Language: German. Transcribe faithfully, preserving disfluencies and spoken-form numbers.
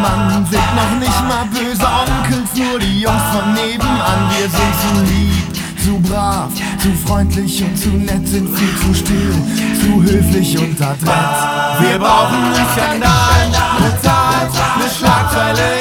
Man sind noch nicht mal böse Onkels, nur die Jungs von nebenan. Wir sind zu lieb, zu brav, zu freundlich und zu nett, sind viel zu still, zu höflich und adrett. Wir brauchen einen Skandal, eine Zahl, eine Schlagzeile